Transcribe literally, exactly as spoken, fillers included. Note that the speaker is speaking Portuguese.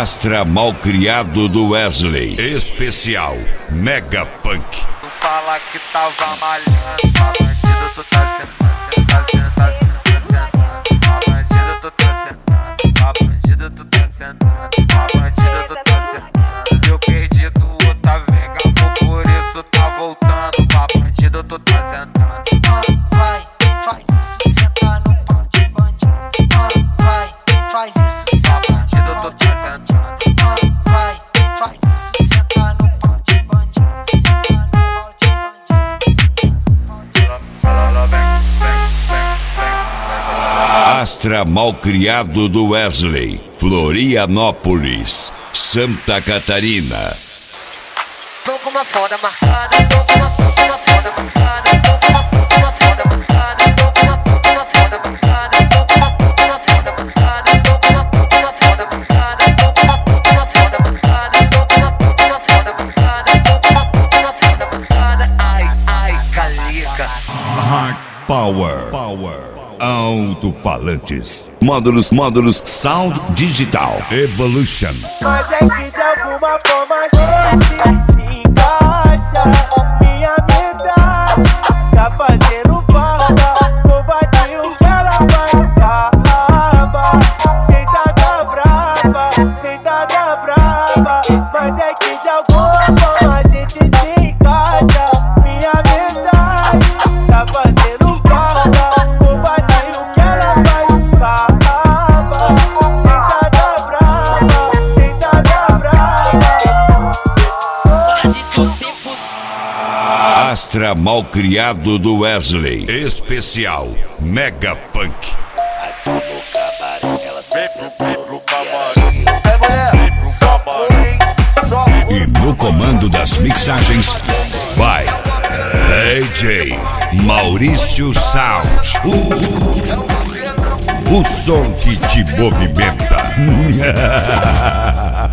Astra Malcriado do Wesley. Especial Mega Funk. Tu fala que tava malhando, pra bandido tu tá sentando, tá sentando, tá sentando, pra bandido tu tá sentando, pra bandido tu tá sentando, pra bandido tu tá sentando. Eu perdi do outra vega, por isso tá voltando, pra bandido tu tá sentando. Vai, faz isso, senta no pau de bandido. Vai, faz isso, senta no pau de bandido. Vai, faz isso, senta no pau de bandido. Senta no pau de bandido. Astra Malcriado do Wesley. Florianópolis, Santa Catarina. Tô com uma foda marcada, tô com uma, tô com uma foda marcada, tô com uma, tô com uma foda marcada, tô com uma, tô com uma foda marcada, tô com uma, tô com uma foda marcada, tô com uma, tô com uma foda marcada, tô com uma, tô com uma foda marcada, tô com uma, tô com uma foda marcada, tô com uma, tô com uma foda marcada. Ai, ai, calica. Hard Power. Power. Alto-falantes. Módulos, módulos, sound digital. Evolution. Mas é que de alguma forma a gente se encaixa. Minha metade tá fazendo falta. Covardia que ela faz braba. Sentada brava, sentada brava. Mas é que de alguma forma a gente se encaixa. Minha metade tá fazendo falta. Covardia que ela faz braba. Sentada brava, sentada brava. Astra Malcriado do Wesley. Especial Mega Funk. E no comando das mixagens vai D J Maurício Sound. O, o som que te movimenta.